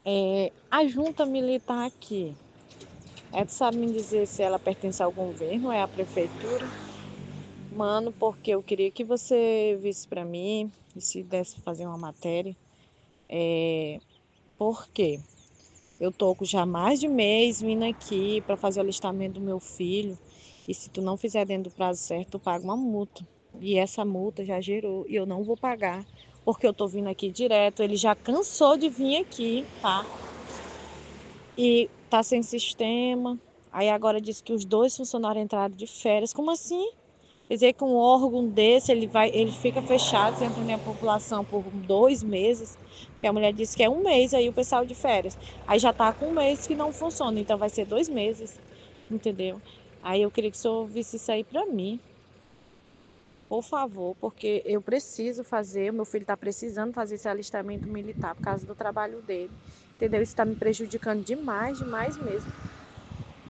A junta militar aqui, tu sabe me dizer se ela pertence ao governo ou é à prefeitura? Mano, porque eu queria que você visse para mim e se desse pra fazer uma matéria. Por quê? Eu tô com já mais de mês vindo aqui para fazer o alistamento do meu filho. E se tu não fizer dentro do prazo certo, tu paga uma multa. E essa multa já gerou e eu não vou pagar, porque eu tô vindo aqui direto. Ele já cansou de vir aqui, tá? E tá sem sistema. Aí agora diz que os dois funcionários entraram de férias. Como assim? Quer dizer que um órgão desse, ele fica fechado, sem atender a população por 2 meses. E a mulher disse que é um mês aí o pessoal de férias. Aí já tá com um mês que não funciona, então vai ser 2 meses, entendeu? Aí eu queria que o senhor visse isso aí pra mim, por favor, porque eu preciso fazer, o meu filho tá precisando fazer esse alistamento militar por causa do trabalho dele, entendeu? Isso tá me prejudicando demais, demais mesmo.